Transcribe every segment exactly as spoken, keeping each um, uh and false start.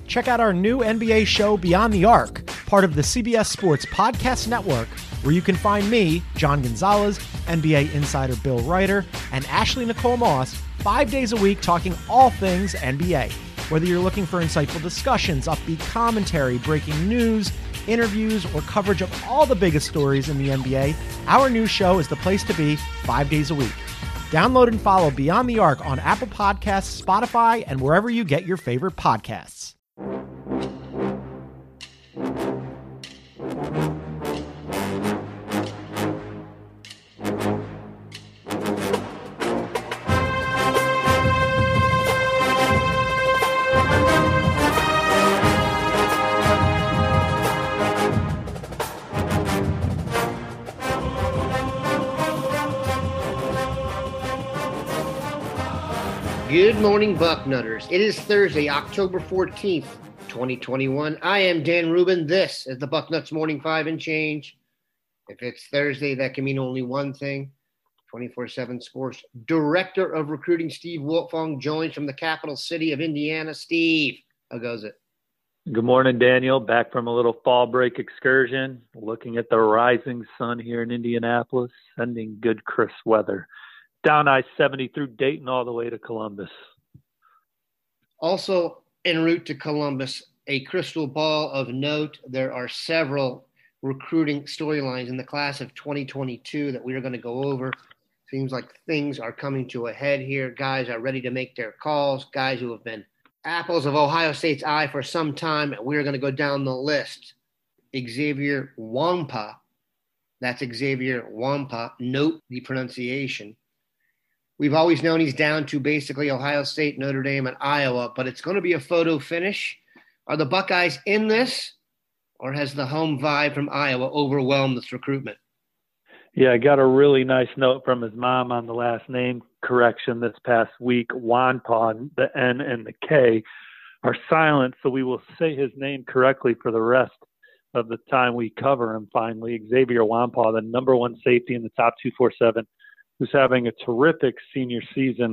Check out our new N B A show, Beyond the Arc, part of the C B S Sports Podcast Network, where you can find me, John Gonzalez, N B A insider Bill Ryder, and Ashley Nicole Moss, five days a week talking all things N B A. Whether you're looking for insightful discussions, upbeat commentary, breaking news, interviews, or coverage of all the biggest stories in the N B A, our new show is the place to be five days a week. Download and follow Beyond the Arc on Apple Podcasts, Spotify, and wherever you get your favorite podcasts. Good morning, Bucknutters. It is Thursday, October fourteenth, twenty twenty-one. I am Dan Rubin. This is the Bucknuts Morning Five and Change. If it's Thursday, that can mean only one thing. twenty-four seven Sports Director of Recruiting Steve Wiltfong joins from the capital city of Indiana. Steve, how goes it? Good morning, Daniel. Back from a little fall break excursion, looking at the rising sun here in Indianapolis, sending good crisp weather. Down I seventy through Dayton all the way to Columbus. Also en route to Columbus, a crystal ball of note. There are several recruiting storylines in the class of twenty twenty-two that we are going to go over. Seems like things are coming to a head here. Guys are ready to make their calls. Guys who have been apples of Ohio State's eye for some time. We're going to go down the list. Xavier Nwankpa. That's Xavier Nwankpa. Note the pronunciation. We've always known he's down to basically Ohio State, Notre Dame, and Iowa, but it's going to be a photo finish. Are the Buckeyes in this, or has the home vibe from Iowa overwhelmed this recruitment? Yeah, I got a really nice note from his mom on the last name correction this past week. Nwankpa, the N and the K are silent, so we will say his name correctly for the rest of the time we cover him finally. Xavier Nwankpa, the number one safety in the top two forty-seven, who's having a terrific senior season.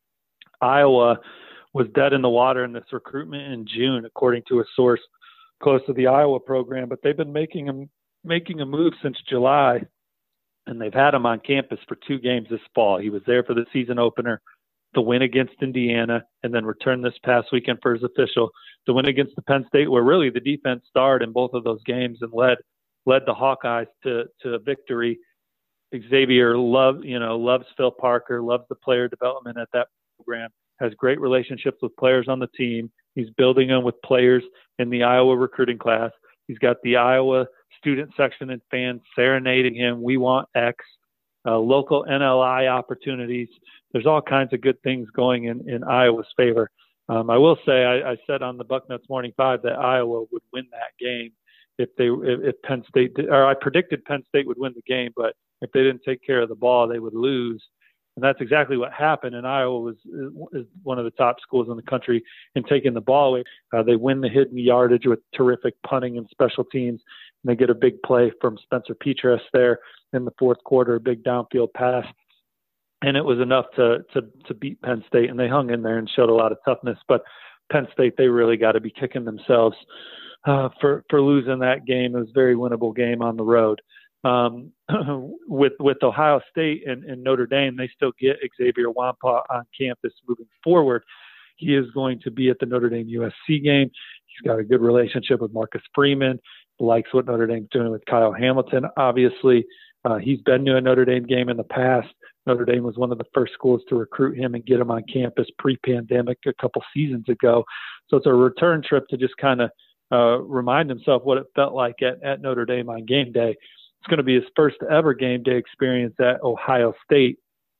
Iowa was dead in the water in this recruitment in June, according to a source close to the Iowa program, but they've been making a, making a move since July, and they've had him on campus for two games this fall. He was there for the season opener, the win against Indiana, and then returned this past weekend for his official, the win against the Penn State, where really the defense starred in both of those games and led led the Hawkeyes to, to a victory. Xavier love, you know, loves Phil Parker, loves the player development at that program, has great relationships with players on the team. He's building them with players in the Iowa recruiting class. He's got the Iowa student section and fans serenading him. We want X, uh, local N L I opportunities. There's all kinds of good things going in, in Iowa's favor. Um, I will say, I, I said on the Bucknuts Morning Five that Iowa would win that game if they, if, if Penn State did, or I predicted Penn State would win the game, but if they didn't take care of the ball, they would lose. And that's exactly what happened. And Iowa was is one of the top schools in the country in taking the ball away. Uh, they win the hidden yardage with terrific punting and special teams. And they get a big play from Spencer Petras there in the fourth quarter, a big downfield pass. And it was enough to, to, to beat Penn State. And they hung in there and showed a lot of toughness. But Penn State, they really got to be kicking themselves uh, for, for losing that game. It was a very winnable game on the road. Um, with with Ohio State and, and Notre Dame, they still get Xavier Nwankpa on campus moving forward. He is going to be at the Notre Dame U S C game. He's got a good relationship with Marcus Freeman, likes what Notre Dame's doing with Kyle Hamilton. Obviously, uh, he's been to a Notre Dame game in the past. Notre Dame was one of the first schools to recruit him and get him on campus pre-pandemic a couple seasons ago. So it's a return trip to just kind of uh, remind himself what it felt like at, at Notre Dame on game day. It's going to be his first ever game day experience at Ohio State.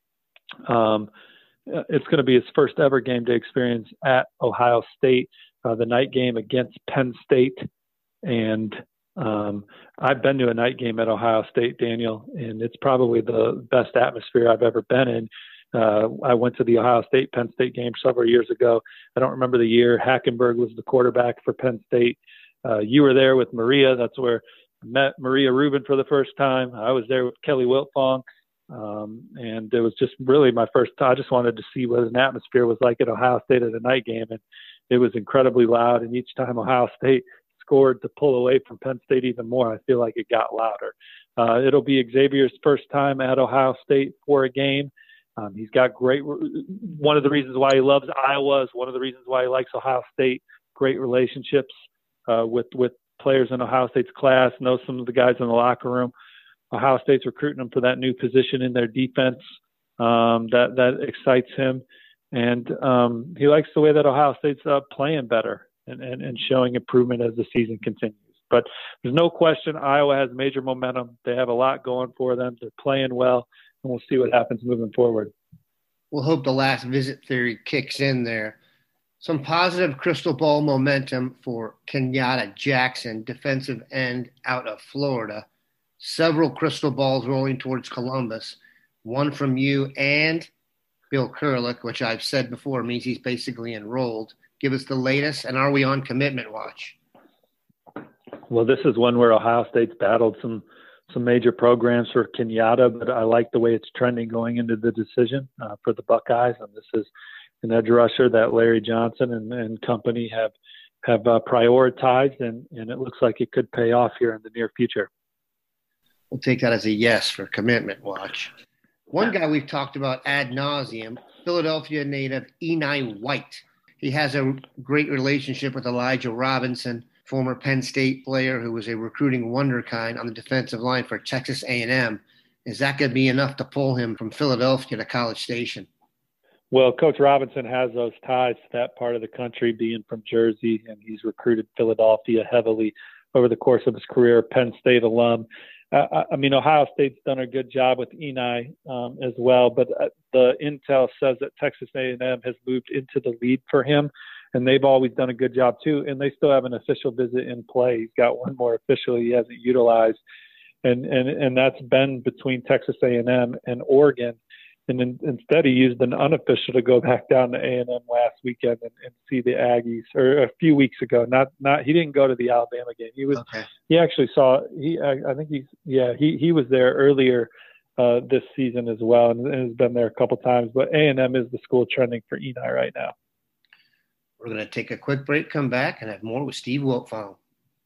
Um, it's going to be his first ever game day experience at Ohio State, uh, the night game against Penn State. And um, I've been to a night game at Ohio State, Daniel, and it's probably the best atmosphere I've ever been in. Uh, I went to the Ohio State Penn State game several years ago. I don't remember the year. Hackenberg was the quarterback for Penn State. Uh, you were there with Maria. That's where met Maria Rubin for the first time. I was there with Kelly Wiltfong. Um, and it was just really my first time. I just wanted to see what an atmosphere was like at Ohio State at a night game. And it was incredibly loud. And each time Ohio State scored to pull away from Penn State even more, I feel like it got louder. Uh, it'll be Xavier's first time at Ohio State for a game. Um, he's got great – one of the reasons why he loves Iowa is one of the reasons why he likes Ohio State, great relationships uh, with, with players in Ohio State's class, knows some of the guys in the locker room. Ohio State's recruiting him for that new position in their defense. Um, that, that excites him. And um, he likes the way that Ohio State's uh, playing better and, and, and showing improvement as the season continues. But there's no question Iowa has major momentum. They have a lot going for them. They're playing well. And we'll see what happens moving forward. We'll hope the last visit theory kicks in there. Some positive crystal ball momentum for Kenyatta Jackson, defensive end out of Florida. Several crystal balls rolling towards Columbus. One from you and Bill Kurelic, which I've said before means he's basically enrolled. Give us the latest, and are we on commitment watch? Well, this is one where Ohio State's battled some some major programs for Kenyatta, but I like the way it's trending going into the decision uh, for the Buckeyes. And this is an edge rusher that Larry Johnson and, and company have have uh, prioritized, and, and it looks like it could pay off here in the near future. We'll take that as a yes for commitment watch. One guy we've talked about ad nauseum, Philadelphia native Enai White. He has a great relationship with Elijah Robinson, former Penn State player who was a recruiting wonderkind on the defensive line for Texas A and M. Is that going to be enough to pull him from Philadelphia to College Station? Well, Coach Robinson has those ties to that part of the country, being from Jersey, and he's recruited Philadelphia heavily over the course of his career, Penn State alum. Uh, I mean, Ohio State's done a good job with Enai um, as well, but uh, the intel says that Texas A and M has moved into the lead for him. And they've always done a good job too. And they still have an official visit in play. He's got one more official he hasn't utilized. And and, and that's been between Texas A and M and Oregon. And in, instead he used an unofficial to go back down to A and M last weekend and, and see the Aggies, or a few weeks ago. Not not he didn't go to the Alabama game. He was okay. He actually saw he I, I think he's yeah, he, he was there earlier uh, this season as well, and, and has been there a couple times. But A and M is the school trending for Enai right now. We're going to take a quick break, come back, and have more with Steve Wiltfong.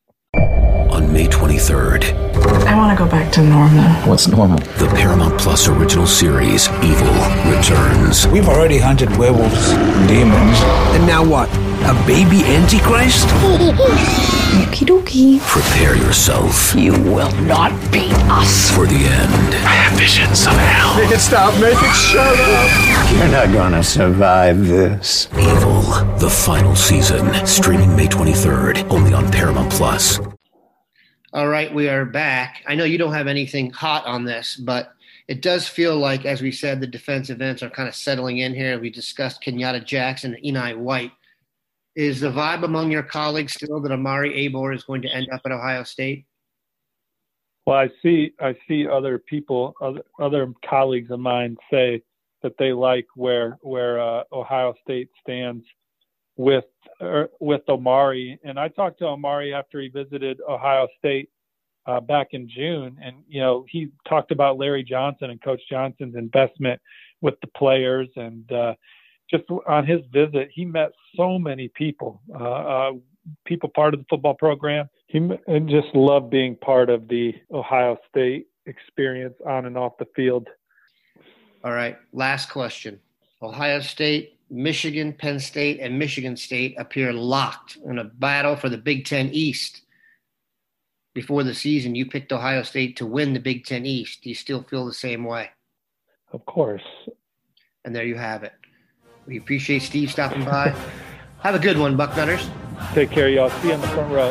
On May twenty-third. I want to go back to normal. What's normal? The Paramount Plus original series, Evil, returns. We've already hunted werewolves, demons. And now what? A baby Antichrist? Okie dokie. Prepare yourself. You will not beat us. For the end. I have visions of hell. Make it stop. Make it shut up. You're not going to survive this. Evil, the final season. Streaming May twenty-third. Only on Paramount Plus. All right, we are back. I know you don't have anything hot on this, but it does feel like, as we said, the defensive ends are kind of settling in here. We discussed Kenyatta Jackson and Enai White. Is the vibe among your colleagues still that Amari Abor is going to end up at Ohio State? Well, I see I see other people, other, other colleagues of mine say that they like where where uh, Ohio State stands with er, with Amari. And I talked to Amari after he visited Ohio State uh, back in June, and you know he talked about Larry Johnson and Coach Johnson's investment with the players, and uh, just on his visit, he met so many people, uh, uh, people part of the football program. He and just loved being part of the Ohio State experience on and off the field. All right, last question. Ohio State, Michigan, Penn State, and Michigan State appear locked in a battle for the Big Ten East. Before the season, you picked Ohio State to win the Big Ten East. Do you still feel the same way? Of course. And there you have it. We appreciate Steve stopping by. Have a good one, Bucknutters. Take care, y'all. See you in the front row.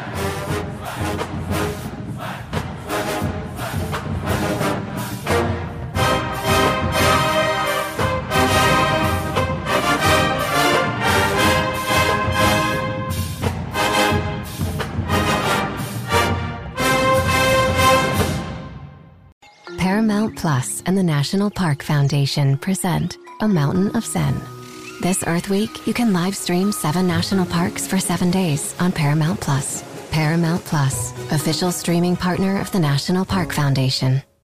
Paramount Plus and the National Park Foundation present A Mountain of Zen. This Earth Week, you can live stream seven national parks for seven days on Paramount Plus. Paramount Plus, official streaming partner of the National Park Foundation.